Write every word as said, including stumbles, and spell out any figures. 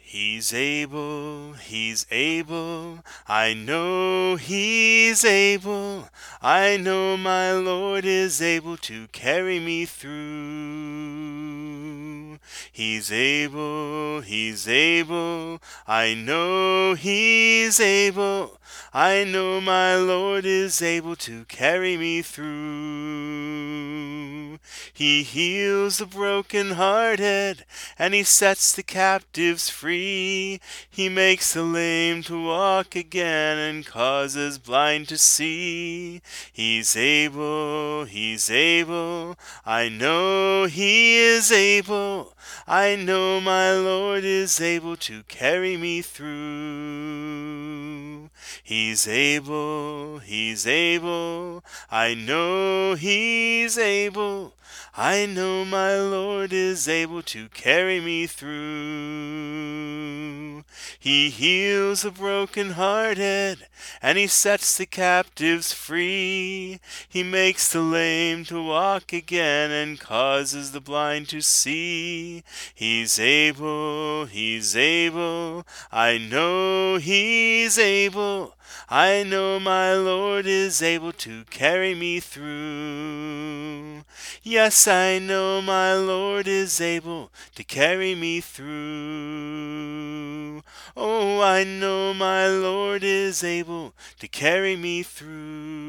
He's able, he's able, I know he's able, I know my Lord is able to carry me through. He's able, he's able, I know he's able, I know my Lord is able to carry me through. He heals the brokenhearted, and he sets the captives free. He makes the lame to walk again, and causes blind to see. He's able, he's able, I know he is able. I know my Lord is able to carry me through. He's able, he's able, I know he's able. I know my Lord is able to carry me through. He heals the brokenhearted, and he sets the captives free. He makes the lame to walk again, and causes the blind to see. He's able, he's able, I know he's able. I know my Lord is able to carry me through. Yes, I know my Lord is able to carry me through. Oh, I know my Lord is able to carry me through.